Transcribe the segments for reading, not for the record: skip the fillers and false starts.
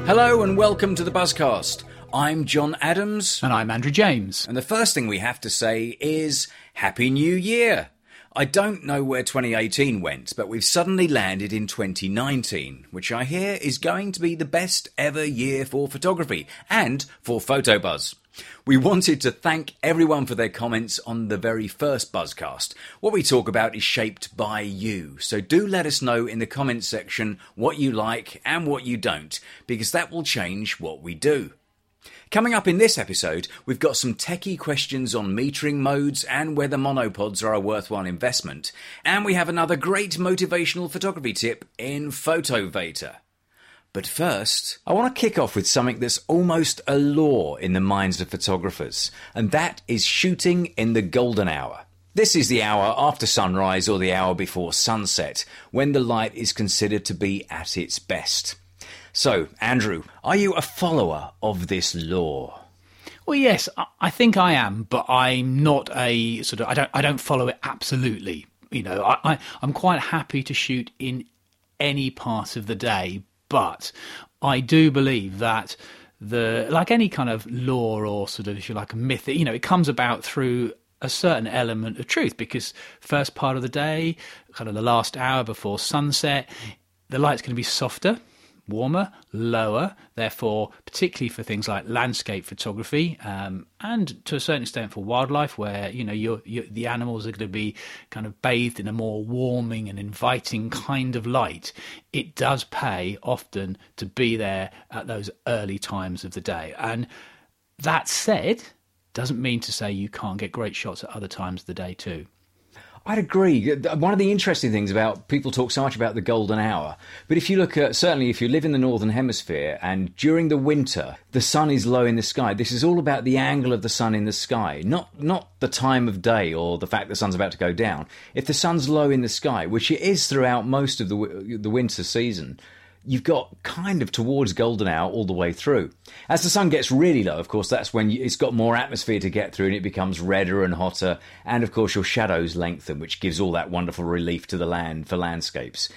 Hello and welcome to the Buzzcast. I'm John Adams. And I'm Andrew James. And the first thing we have to say is Happy New Year. I don't know where 2018 went, but we've suddenly landed in 2019, which I hear is going to be the best ever year for photography and for PhotoBuzz. We wanted to thank everyone for their comments on the very first Buzzcast. What we talk about is shaped by you, so do let us know in the comments section what you like and what you don't, because that will change what we do. Coming up in this episode, we've got some techie questions on metering modes and whether monopods are a worthwhile investment, and we have another great motivational photography tip in PhotoVeta. But first, I want to kick off with something that's almost a law in the minds of photographers, and that is shooting in the golden hour. This is the hour after sunrise or the hour before sunset, when the light is considered to be at its best. So, Andrew, are you a follower of this law? Well, yes, I think I am, but I'm not a sort of, I don't follow it absolutely. You know, I'm quite happy to shoot in any part of the day, but I do believe that like any kind of law or sort of, if you like, a myth, you know, it comes about through a certain element of truth, because first part of the day, kind of the last hour before sunset, the light's going to be softer, warmer, lower, therefore, particularly for things like landscape photography, and to a certain extent for wildlife, where, you know, the animals are going to be kind of bathed in a more warming and inviting kind of light. It does pay often to be there at those early times of the day. And that said, doesn't mean to say you can't get great shots at other times of the day too. I'd agree. One of the interesting things about, people talk so much about the golden hour, but if you look at, certainly if you live in the Northern Hemisphere and during the winter, the sun is low in the sky, this is all about the angle of the sun in the sky, not the time of day or the fact the sun's about to go down. If the sun's low in the sky, which it is throughout most of the winter season, you've got kind of towards golden hour all the way through. As the sun gets really low, of course, that's when it's got more atmosphere to get through and it becomes redder and hotter. And of course, your shadows lengthen, which gives all that wonderful relief to the land for landscapes.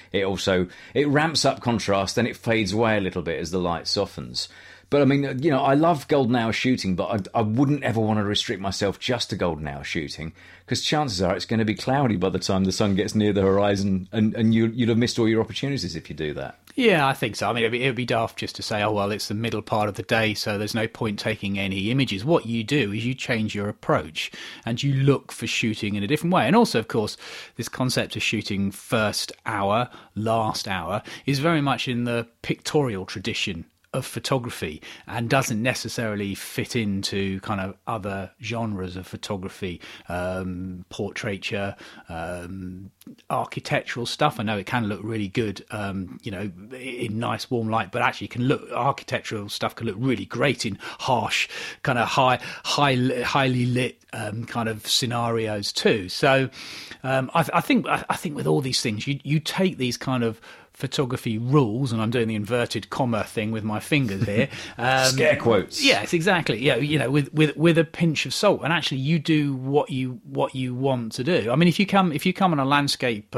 It ramps up contrast, then it fades away a little bit as the light softens. But I mean, you know, I love golden hour shooting, but I wouldn't ever want to restrict myself just to golden hour shooting, because chances are it's going to be cloudy by the time the sun gets near the horizon, and you'd have missed all your opportunities if you do that. Yeah, I think so. I mean, it would be daft just to say, oh, well, it's the middle part of the day, so there's no point taking any images. What you do is you change your approach and you look for shooting in a different way. And also, of course, this concept of shooting first hour, last hour is very much in the pictorial tradition of photography and doesn't necessarily fit into kind of other genres of photography, portraiture, architectural stuff. I know it can look really good, you know, in nice warm light, but actually architectural stuff can look really great in harsh, kind of highly lit kind of scenarios too. So I think with all these things, you take these kind of photography rules, and I'm doing the inverted comma thing with my fingers here. Scare quotes. Yes, exactly. Yeah, you know, with a pinch of salt, and actually you do what you want to do. I mean, if you come on a landscape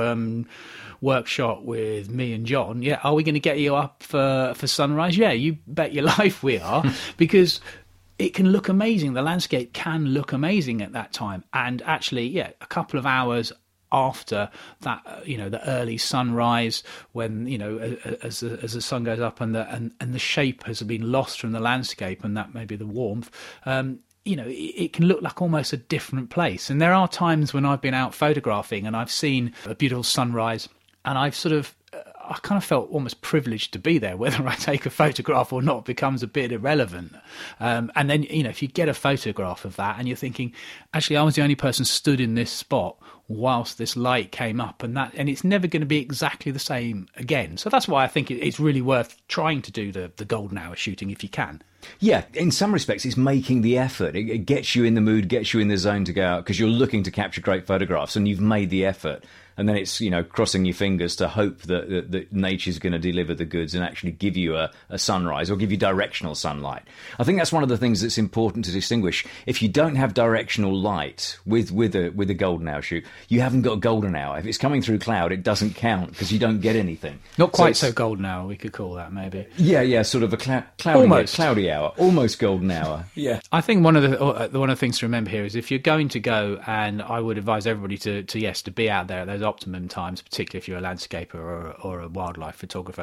workshop with me and John, yeah, are we going to get you up for sunrise? Yeah, you bet your life we are, because it can look amazing. The landscape can look amazing at that time, and actually, yeah, a couple of hours after that, you know, the early sunrise, when, you know, as the sun goes up and the shape has been lost from the landscape, and that maybe the warmth, you know, it can look like almost a different place. And there are times when I've been out photographing and I've seen a beautiful sunrise, and I kind of felt almost privileged to be there. Whether I take a photograph or not becomes a bit irrelevant. And then, you know, if you get a photograph of that and you're thinking, actually, I was the only person stood in this spot whilst this light came up, and it's never going to be exactly the same again. So that's why I think it's really worth trying to do the golden hour shooting if you can. Yeah, in some respects, it's making the effort. It gets you in the mood, gets you in the zone to go out, because you're looking to capture great photographs, and you've made the effort. And then it's, you know, crossing your fingers to hope that nature's going to deliver the goods and actually give you a sunrise or give you directional sunlight. I think that's one of the things that's important to distinguish. If you don't have directional light with a golden hour shoot, you haven't got a golden hour. If it's coming through cloud, it doesn't count because you don't get anything. Not quite so golden hour, we could call that maybe. Yeah, sort of a cloudy hour, almost golden hour. Yeah, I think one of the things to remember here is if you're going to go, and I would advise everybody to be out there at those optimum times, particularly if you're a landscaper or a wildlife photographer.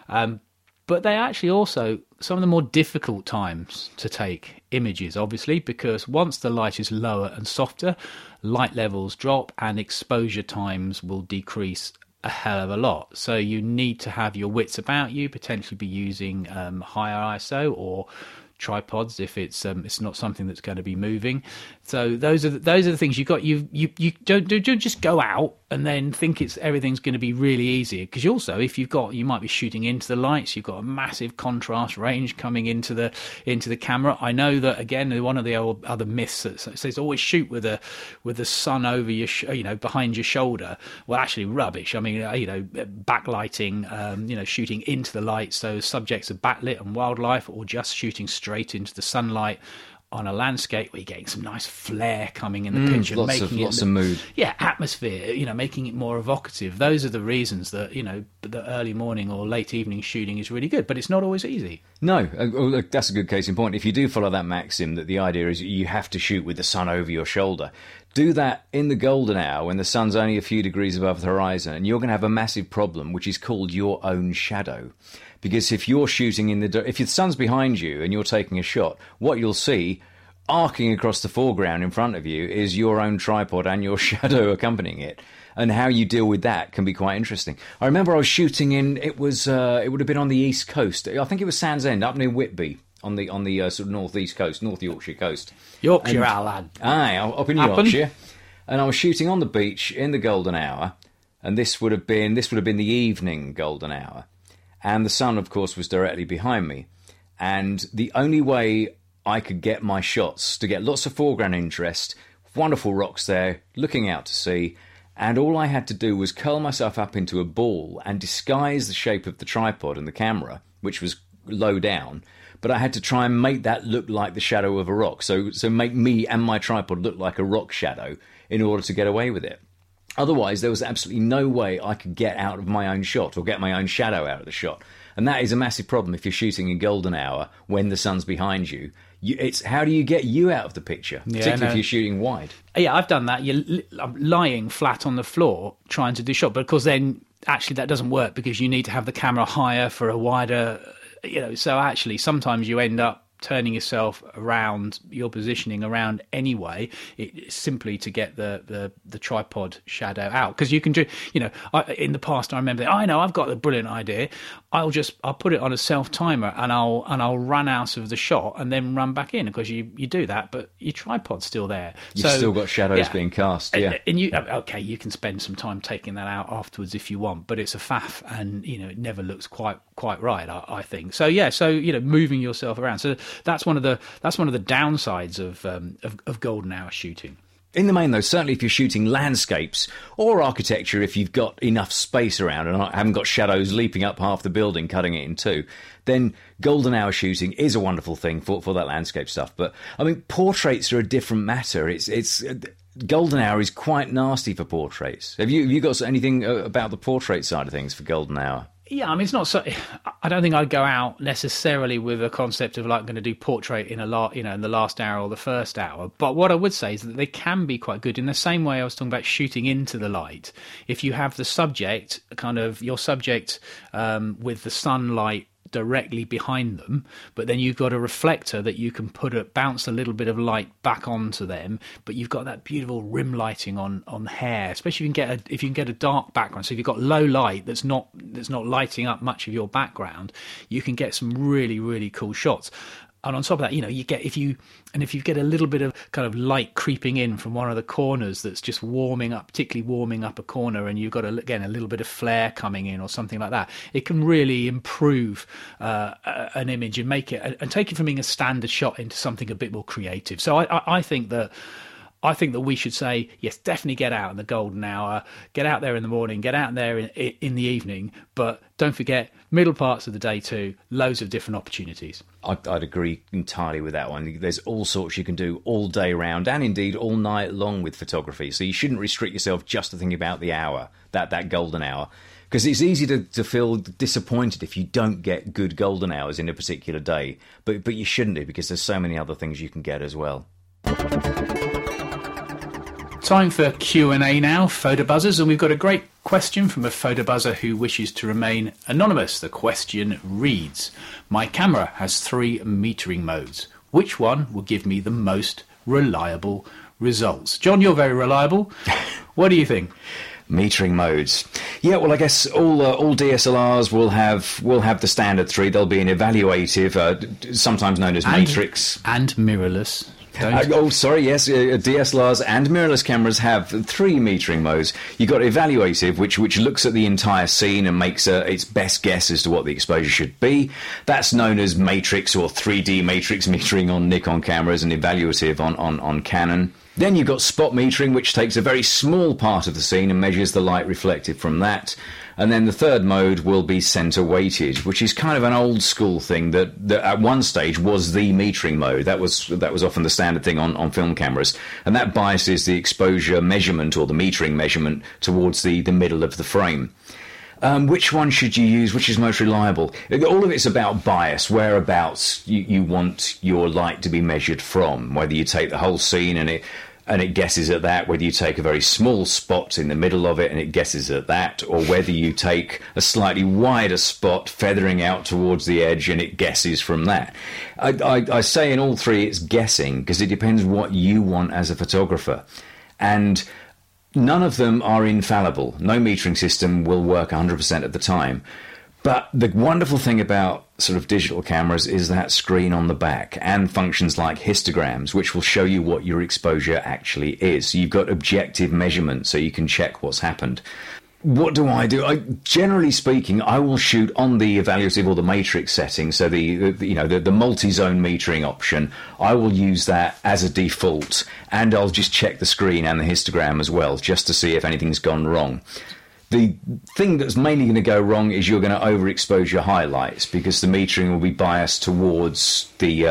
But they actually also some of the more difficult times to take images, obviously, because once the light is lower and softer, light levels drop and exposure times will decrease a hell of a lot. So you need to have your wits about you, potentially be using higher ISO or tripods if it's not something that's going to be moving. So those are the things you got. You don't just go out and then think everything's going to be really easy, because you might be shooting into the lights. You've got a massive contrast range coming into the camera. I know that, again, one of the other myths that says always shoot with the sun over your behind your shoulder. Well, actually rubbish. I mean, backlighting, shooting into the light, so subjects are backlit and wildlife, or just shooting straight into the sunlight on a landscape where you're getting some nice flare coming in the picture, lots of mood. Yeah, atmosphere, making it more evocative. Those are the reasons that, the early morning or late evening shooting is really good, but it's not always easy. No, that's a good case in point. If you do follow that maxim that the idea is you have to shoot with the sun over your shoulder, do that in the golden hour when the sun's only a few degrees above the horizon, and you're going to have a massive problem, which is called your own shadow. Because if you're shooting if the sun's behind you and you're taking a shot, what you'll see arcing across the foreground in front of you is your own tripod and your shadow accompanying it. And how you deal with that can be quite interesting. I remember I was shooting it would have been on the East Coast. I think it was Sands End, up near Whitby, on the sort of northeast coast, North Yorkshire coast. Yorkshire, our lad. Aye, up in Yorkshire. And I was shooting on the beach in the golden hour, and this would have been the evening golden hour. And the sun, of course, was directly behind me. And the only way I could get my shots to get lots of foreground interest, wonderful rocks there, looking out to sea, and all I had to do was curl myself up into a ball and disguise the shape of the tripod and the camera, which was low down, but I had to try and make that look like the shadow of a rock, so make me and my tripod look like a rock shadow in order to get away with it. Otherwise, there was absolutely no way I could get out of my own shot or get my own shadow out of the shot. And that is a massive problem if you're shooting in golden hour when the sun's behind you. It's how do you get you out of the picture, particularly if you're shooting wide? Yeah, I've done that. You're lying flat on the floor trying to do shot, but of course then actually that doesn't work because you need to have the camera higher for a wider, so actually sometimes you end up turning yourself around, your positioning around anyway, simply to get the tripod shadow out. Because you can do, in the past I remember, I know I've got a brilliant idea. I'll put it on a self timer and I'll run out of the shot and then run back in, because you do that, but your tripod's still there. You've still got shadows being cast. Yeah, and you can spend some time taking that out afterwards if you want, but it's a faff, and it never looks quite right. I think so. Yeah, so moving yourself around. So that's one of the downsides of golden hour shooting. In the main, though, certainly if you're shooting landscapes or architecture, if you've got enough space around and haven't got shadows leaping up half the building, cutting it in two, then golden hour shooting is a wonderful thing for that landscape stuff. But, I mean, portraits are a different matter. It's golden hour is quite nasty for portraits. Have you got anything about the portrait side of things for golden hour? Yeah, I mean, it's not so. I don't think I'd go out necessarily with a concept of like going to do portrait in in the last hour or the first hour. But what I would say is that they can be quite good in the same way I was talking about shooting into the light. If you have the subject, your subject with the sunlight directly behind them, but then you've got a reflector that you can bounce a little bit of light back onto them, but you've got that beautiful rim lighting on hair, especially if you can get a dark background. So if you've got low light that's not lighting up much of your background, you can get some really, really cool shots. And on top of that, if you get a little bit of kind of light creeping in from one of the corners that's just particularly warming up a corner, and you've got a little bit of flare coming in or something like that, it can really improve an image and make it and take it from being a standard shot into something a bit more creative. So I think that I think that we should say, yes, definitely get out in the golden hour, get out there in the morning, get out there in the evening, but don't forget, middle parts of the day too, loads of different opportunities. I'd agree entirely with that one. There's all sorts you can do all day round and indeed all night long with photography. So you shouldn't restrict yourself just to thinking about the hour, that golden hour. Because it's easy to feel disappointed if you don't get good golden hours in a particular day. But you shouldn't do, because there's so many other things you can get as well. Time for Q&A now, Photo Buzzers, and we've got a great question from a photo buzzer who wishes to remain anonymous. The question reads, my camera has 3 metering modes. Which one will give me the most reliable results? John, you're very reliable. What do you think? Metering modes. Yeah, well, I guess all DSLRs will have the standard 3. There'll be an evaluative, sometimes known as matrix. And mirrorless. DSLRs and mirrorless cameras have 3 metering modes. You've got evaluative, which looks at the entire scene and makes its best guess as to what the exposure should be. That's known as matrix or 3D matrix metering on Nikon cameras and evaluative on Canon. Then you've got spot metering, which takes a very small part of the scene and measures the light reflected from that. And then the third mode will be center weighted, which is kind of an old school thing that at one stage was the metering mode. That was often the standard thing on film cameras. And that biases the exposure measurement or the metering measurement towards the middle of the frame. Which one should you use? Which is most reliable? All of it's about bias, whereabouts you want your light to be measured from, whether you take the whole scene and it guesses at that, whether you take a very small spot in the middle of it and it guesses at that, or whether you take a slightly wider spot feathering out towards the edge and it guesses from that. I say in all 3 it's guessing, because it depends what you want as a photographer. And none of them are infallible. No metering system will work 100% of the time. But the wonderful thing about sort of digital cameras is that screen on the back and functions like histograms, which will show you what your exposure actually is. So you've got objective measurement, so you can check what's happened. What do? Generally speaking, I will shoot on the evaluative or the matrix setting, so the multi-zone metering option. I will use that as a default, and I'll just check the screen and the histogram as well, just to see if anything's gone wrong. The thing that's mainly going to go wrong is you're going to overexpose your highlights, because the metering will be biased towards the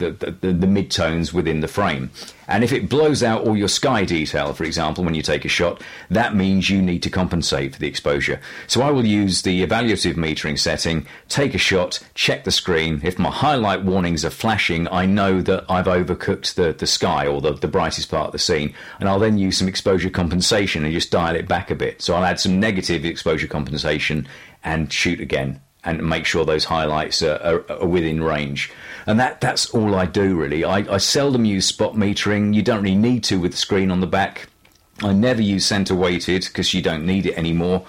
midtones within the frame. And if it blows out all your sky detail, for example, when you take a shot, that means you need to compensate for the exposure. So I will use the evaluative metering setting, take a shot, check the screen. If my highlight warnings are flashing, I know that I've overcooked the sky or the brightest part of the scene, and I'll then use some exposure compensation and just dial it back a bit. So I'll add some negative exposure compensation and shoot again, and make sure those highlights are within range. And that's all I do, really. I seldom use spot metering. You don't really need to with the screen on the back. I never use center weighted, because you don't need it anymore.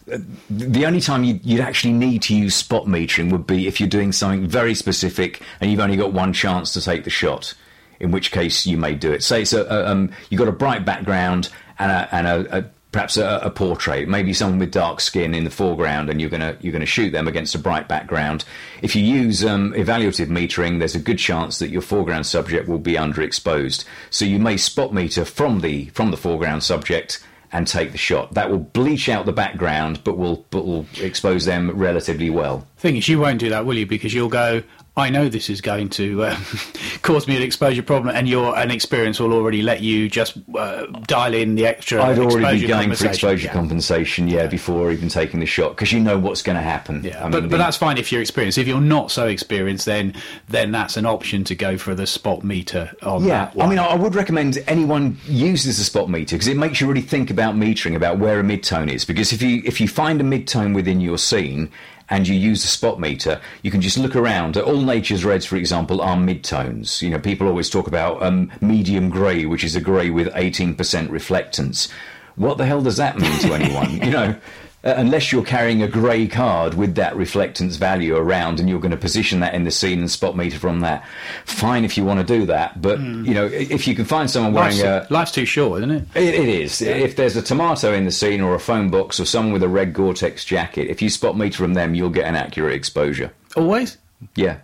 The only time you'd actually need to use spot metering would be if you're doing something very specific and you've only got one chance to take the shot, in which case you may do it. Say it's you've got a bright background and perhaps a portrait, maybe someone with dark skin in the foreground, and you're gonna shoot them against a bright background. If you use evaluative metering, there's a good chance that your foreground subject will be underexposed. So you may spot meter from the foreground subject and take the shot. That will bleach out the background, but will expose them relatively well. Thing is, you won't do that, will you? Because you'll go, I know this is going to cause me an exposure problem, and an experience will already let you just dial in the extra. I'd already be going for exposure compensation, before even taking the shot, because you know what's going to happen. Yeah, but that's fine if you're experienced. If you're not so experienced, then that's an option to go for the spot meter on that one. I mean, I would recommend anyone uses a spot meter, because it makes you really think about metering, about where a midtone is. Because if you find a midtone within your scene and you use the spot meter, you can just look around. All nature's reds, for example, are midtones. You know, people always talk about medium grey, which is a grey with 18% reflectance. What the hell does that mean to anyone? You know, unless you're carrying a grey card with that reflectance value around and you're going to position that in the scene and spot meter from that, fine if you want to do that. But, you know, if you can find someone wearing life's too short, isn't it? It is. Yeah. If there's a tomato in the scene or a phone box or someone with a red Gore-Tex jacket, if you spot meter from them, you'll get an accurate exposure. Always? Yeah.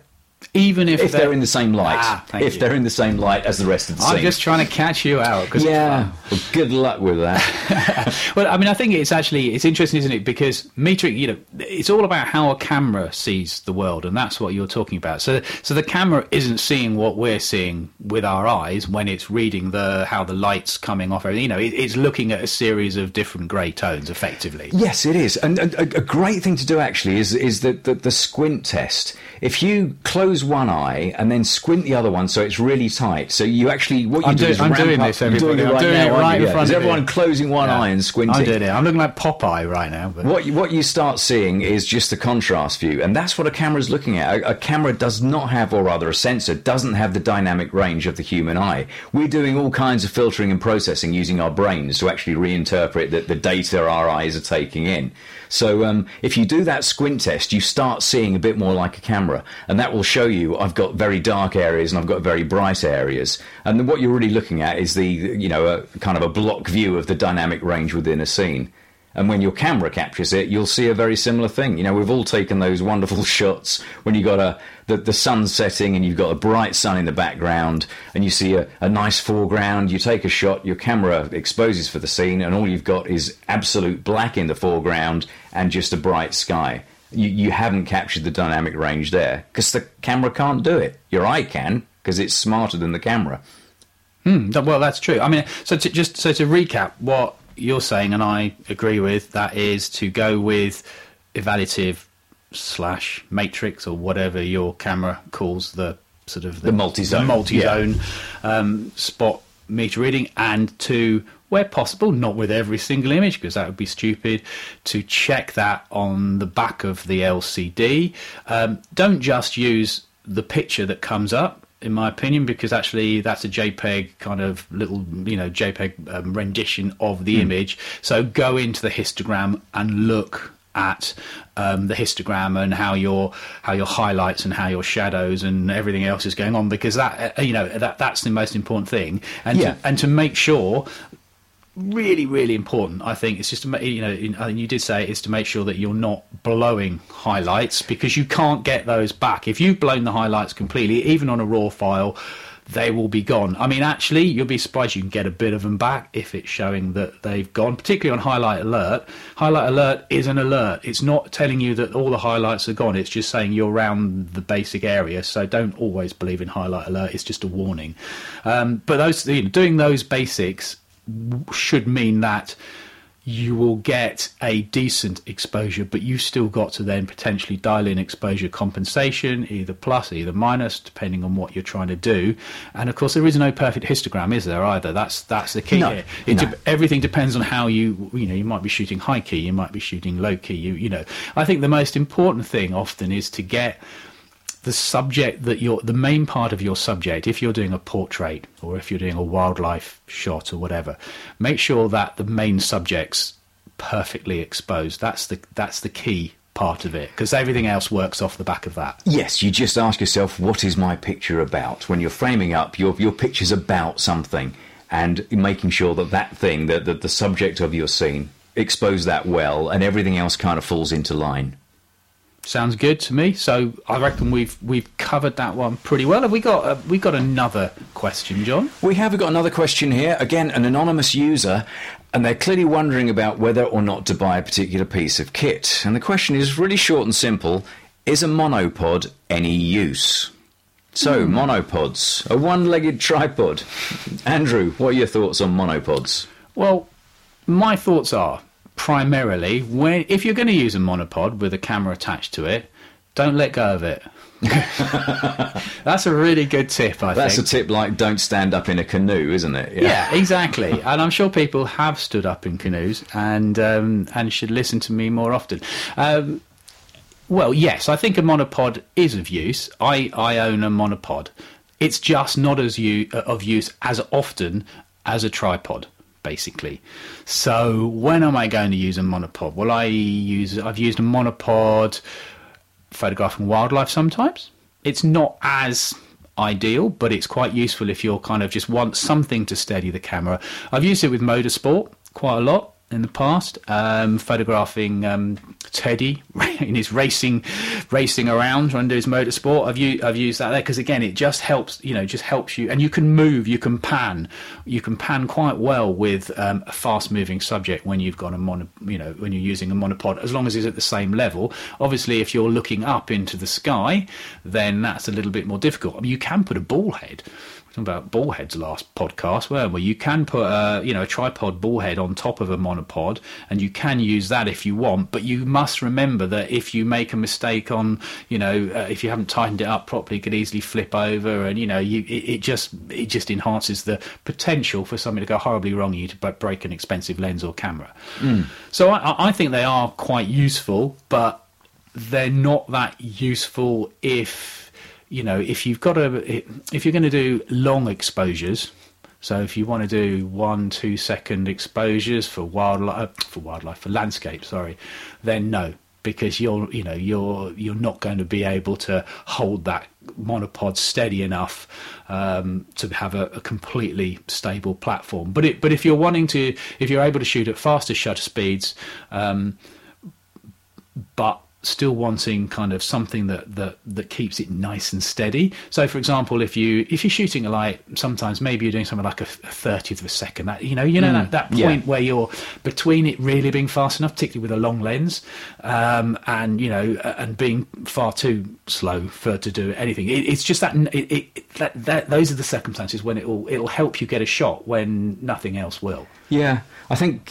Even if they're in the same light. If they're in the same light as the rest of the scene. I'm just trying to catch you out. Yeah, well, good luck with that. Well, I mean, I think it's interesting, isn't it? Because metric, it's all about how a camera sees the world, and that's what you're talking about. So the camera isn't seeing what we're seeing with our eyes when it's reading how the light's coming off. It's looking at a series of different grey tones, effectively. Yes, it is. And a great thing to do, actually, is the squint test. If you close one eye and then squint the other one so it's really tight, so you actually I'm doing this, everybody. I'm doing it right in front of you. Is everyone closing one eye and squinting? I'm doing it. I'm looking like Popeye right now. But what you start seeing is just the contrast view, and that's what a camera's looking at. A camera does not have, or rather a sensor, doesn't have the dynamic range of the human eye. We're doing all kinds of filtering and processing using our brains to actually reinterpret the data our eyes are taking in. So if you do that squint test, you start seeing a bit more like a camera, and that will show you I've got very dark areas and I've got very bright areas. And then what you're really looking at is a kind of a block view of the dynamic range within a scene. And when your camera captures it, you'll see a very similar thing. We've all taken those wonderful shots when you've got the sun setting and you've got a bright sun in the background and you see a nice foreground. You take a shot, your camera exposes for the scene, and all you've got is absolute black in the foreground and just a bright sky. You haven't captured the dynamic range there because the camera can't do it. Your eye can, because it's smarter than the camera. Well, that's true. I mean, so to recap what you're saying, and I agree with, that is to go with evaluative / matrix, or whatever your camera calls the sort of the multi-zone spot meter reading, and to, where possible, not with every single image because that would be stupid, to check that on the back of the LCD. Don't just use the picture that comes up, in my opinion, because actually that's a JPEG kind of little, JPEG rendition of the image. So go into the histogram and look at the histogram and how your highlights and how your shadows and everything else is going on, because that's the most important thing. And to make sure, really, really important, I think, it's just to you did say it's to make sure that you're not blowing highlights, because you can't get those back. If you've blown the highlights completely, even on a raw file, they will be gone. I mean, actually, you'll be surprised you can get a bit of them back if it's showing that they've gone, particularly on highlight alert. Highlight alert is an alert. It's not telling you that all the highlights are gone. It's just saying you're around the basic area. So don't always believe in highlight alert. It's just a warning. But doing those basics should mean that you will get a decent exposure, but you still got to then potentially dial in exposure compensation, either plus, either minus, depending on what you're trying to do. And of course, there is no perfect histogram, is there, either? That's the key here. Everything depends on how you might be shooting high key, you might be shooting low key. I think the most important thing often is to get the subject the main part of your subject. If you're doing a portrait or if you're doing a wildlife shot or whatever, make sure that the main subject's perfectly exposed. That's the key part of it, because everything else works off the back of that. Yes, you just ask yourself, what is my picture about? When you're framing up, your picture's about something, and making sure that thing, that the subject of your scene, expose that well, and everything else kind of falls into line. Sounds good to me. So I reckon we've covered that one pretty well. Have we got another question, John? We have got another question here. Again, an anonymous user, and they're clearly wondering about whether or not to buy a particular piece of kit. And the question is really short and simple: is a monopod any use? So, monopods, a one-legged tripod. Andrew, what are your thoughts on monopods? Well, my thoughts are, primarily, if you're going to use a monopod with a camera attached to it, don't let go of it. That's a really good tip, I think. That's a tip like don't stand up in a canoe, isn't it? Yeah, exactly. And I'm sure people have stood up in canoes and should listen to me more often. Well, yes, I think a monopod is of use. I own a monopod. It's just not of use as often as a tripod, basically. So when am I going to use a monopod? Well, I've used a monopod photographing wildlife sometimes. It's not as ideal, but it's quite useful if you're kind of just want something to steady the camera. I've used it with motorsport quite a lot in the past, photographing Teddy in his racing around trying to do his motorsport. I've used that there because again it just helps you, and you can move, you can pan quite well with a fast moving subject when you've got when you're using a monopod, as long as it's at the same level. Obviously if you're looking up into the sky, then that's a little bit more difficult. I mean, you can put a ball head. About ball heads last podcast, where you can put a tripod ball head on top of a monopod, and you can use that if you want, but you must remember that if you make a mistake on if you haven't tightened it up properly, it could easily flip over, and it just enhances the potential for something to go horribly wrong, you to break an expensive lens or camera. So I think they are quite useful, but they're not that useful if if you're going to do long exposures. So if you want to do 1-2 second exposures for landscape, then no, because you're not going to be able to hold that monopod steady enough to have a completely stable platform. But if you're able to shoot at faster shutter speeds, but still wanting kind of something that keeps it nice and steady. So for example, if you're shooting a light, sometimes maybe you're doing something like a 30th of a second, that that point where you're between it really being fast enough, particularly with a long lens, and being far too slow to do anything. It's just that those are the circumstances when it'll help you get a shot when nothing else will. Yeah, I think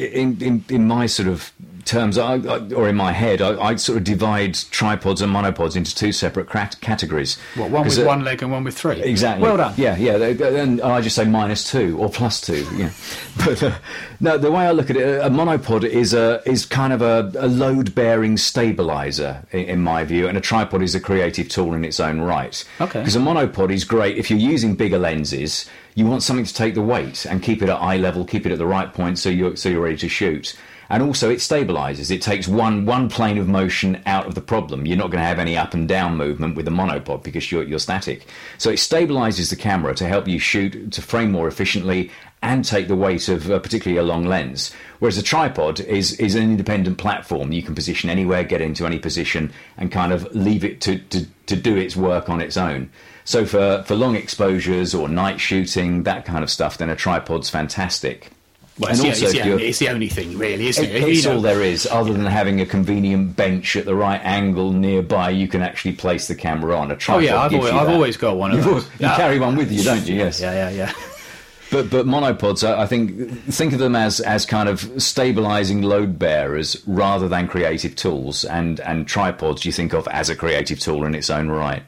in my sort of terms, or in my head, I sort of divide tripods and monopods into two separate categories. What, one with one leg and one with three? Exactly. Well done. Yeah. And I just say -2 or +2. Yeah. But no, the way I look at it, a monopod is kind of a load-bearing stabilizer in my view, and a tripod is a creative tool in its own right. Okay. Because a monopod is great if you're using bigger lenses. You want something to take the weight and keep it at eye level, keep it at the right point so you're ready to shoot. And also it stabilizes. It takes one plane of motion out of the problem. You're not going to have any up and down movement with a monopod because you're static. So it stabilizes the camera to help you shoot, to frame more efficiently and take the weight of particularly a long lens. Whereas a tripod is an independent platform. You can position anywhere, get into any position and kind of leave it to do its work on its own. So for long exposures or night shooting, that kind of stuff, then a tripod's fantastic. Well, it's the only thing, really, isn't it? It's all there is, other than having a convenient bench at the right angle nearby you can actually place the camera on. A tripod I've always got one of those. You carry one with you, don't you? Yes. Yeah. But monopods, I think of them as kind of stabilising load bearers rather than creative tools, and tripods you think of as a creative tool in its own right.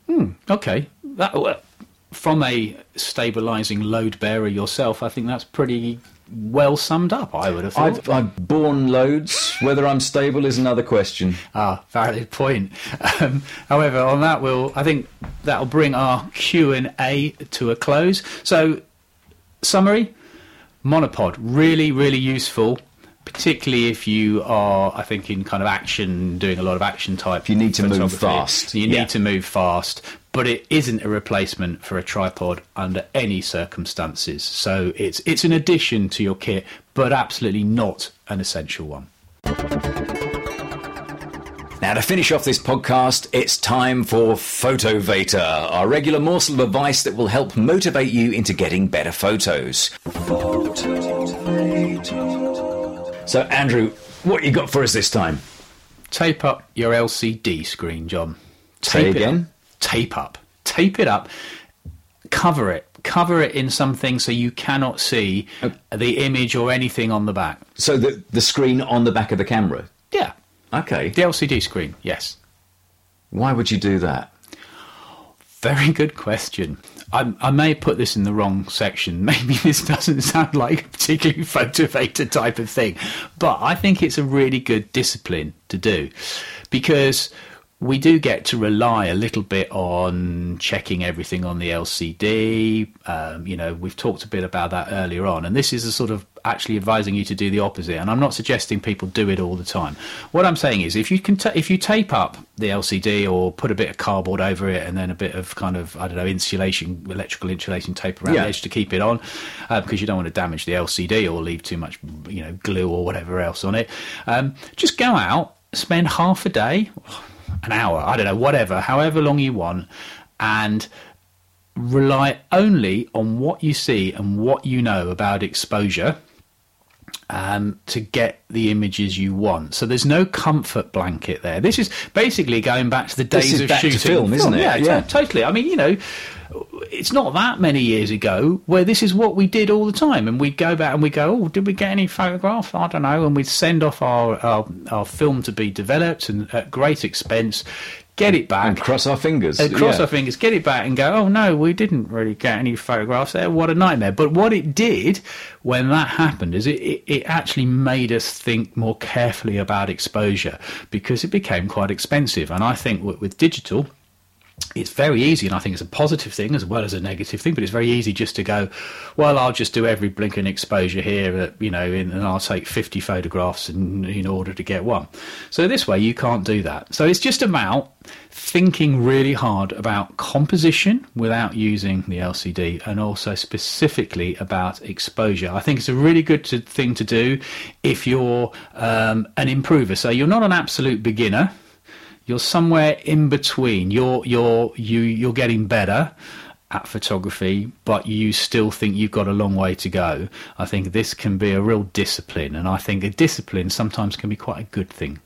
Okay. From a stabilising load bearer yourself, I think that's pretty well summed up, I would have thought. I've borne loads. Whether I'm stable is another question. Valid point. However, on that, I think that'll bring our Q&A to a close. So, summary, monopod, really, really useful, particularly if you are, I think, in kind of action, doing a lot of action type. You need to move fast. You need to move fast. But it isn't a replacement for a tripod under any circumstances. So it's an addition to your kit, but absolutely not an essential one. Now, to finish off this podcast, it's time for Photovator, our regular morsel of advice that will help motivate you into getting better photos. So, Andrew, what you got for us this time? Tape up your LCD screen, John. Say again? Tape it up, cover it in something so you cannot see the image or anything on the back. So the screen on the back of the camera? Yeah. Okay. The LCD screen, yes. Why would you do that? Very good question. I may put this in the wrong section. Maybe this doesn't sound like a particularly Photovator type of thing, but I think it's a really good discipline to do, because we do get to rely a little bit on checking everything on the LCD. We've talked a bit about that earlier on, and this is a sort of actually advising you to do the opposite. And I'm not suggesting people do it all the time. What I'm saying is, if you tape up the LCD or put a bit of cardboard over it and then a bit of kind of, I don't know, electrical insulation tape around the edge to keep it on, because you don't want to damage the LCD or leave too much, glue or whatever else on it. Just go out, spend half a day, an hour, I don't know, whatever, however long you want, and rely only on what you see and what you know about exposure to get the images you want. So there's no comfort blanket there. This is basically going back to the days of shooting film, isn't it? Yeah, totally. I mean, it's not that many years ago where this is what we did all the time, and we'd go back and we'd go, oh, did we get any photographs? I don't know. And we'd send off our film to be developed, and at great expense, get it back. And cross our fingers. Our fingers, get it back and go, oh, no, we didn't really get any photographs there. What a nightmare. But what it did when that happened is it actually made us think more carefully about exposure, because it became quite expensive. And I think with digital, it's very easy, and I think it's a positive thing as well as a negative thing, but it's very easy just to go, well, I'll just do every blinking exposure here, and I'll take 50 photographs in order to get one. So this way you can't do that. So it's just about thinking really hard about composition without using the LCD, and also specifically about exposure. I think it's a really good thing to do if you're an improver. So you're not an absolute beginner. You're somewhere in between. You're getting better at photography, but you still think you've got a long way to go. I think this can be a real discipline, and I think a discipline sometimes can be quite a good thing.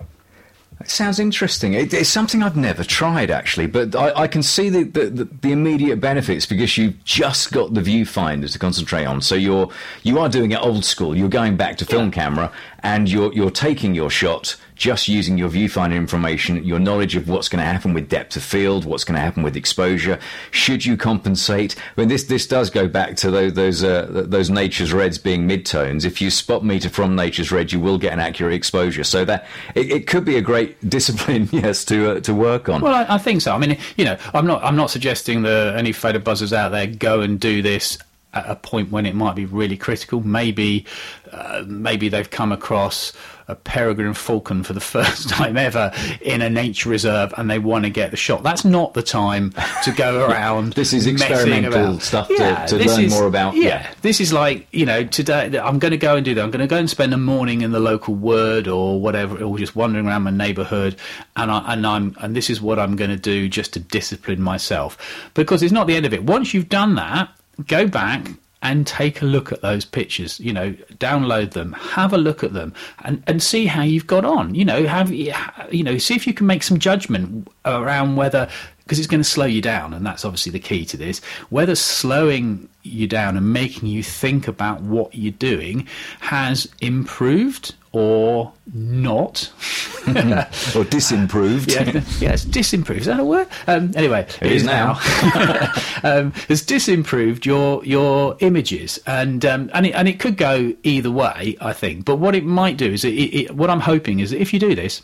It sounds interesting. It's something I've never tried, actually, but I can see the immediate benefits, because you've just got the viewfinder to concentrate on. So you are doing it old school. You're going back to film camera, and you're taking your shot just using your viewfinder information, your knowledge of what's going to happen with depth of field, what's going to happen with exposure. Should you compensate? I mean, this does go back to those nature's reds being midtones. If you spot meter from nature's red, you will get an accurate exposure. So that it could be a great discipline, yes, to work on. Well, I think so. I mean, I'm not suggesting that any photo buzzers out there go and do this at a point when it might be really critical. Maybe they've come across a peregrine falcon for the first time ever in a nature reserve, and they want to get the shot. That's not the time to go around. This is experimental stuff to learn more about. Yeah, this is like, today I'm going to go and do that. I'm going to go and spend a morning in the local word or whatever, or just wandering around my neighbourhood, and this is what I'm going to do just to discipline myself, because it's not the end of it. Once you've done that, go back and take a look at those pictures, download them, have a look at them, and see how you've got on. See if you can make some judgment around whether, because it's going to slow you down, and that's obviously the key to this, whether slowing you down and making you think about what you're doing has improved or not. Or disimproved. Yes, disimproved. Is that a word? Anyway, it is now. Has disimproved your images, and it could go either way, I think. But what it might do is, what I'm hoping is that if you do this,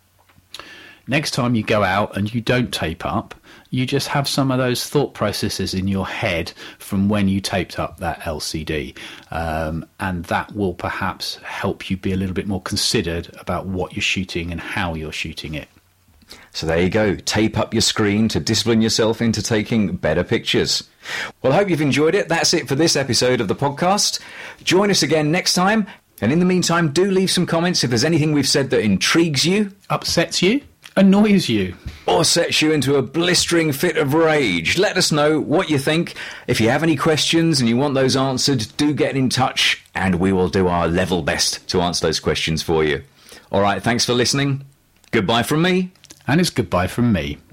next time you go out and you don't tape up, you just have some of those thought processes in your head from when you taped up that LCD. And that will perhaps help you be a little bit more considered about what you're shooting and how you're shooting it. So there you go. Tape up your screen to discipline yourself into taking better pictures. Well, I hope you've enjoyed it. That's it for this episode of the podcast. Join us again next time. And in the meantime, do leave some comments if there's anything we've said that intrigues you, upsets you, annoys you, or sets you into a blistering fit of rage. Let us know what you think. If you have any questions and you want those answered, do get in touch, and we will do our level best to answer those questions for you. All right, thanks for listening. Goodbye from me. And it's goodbye from me.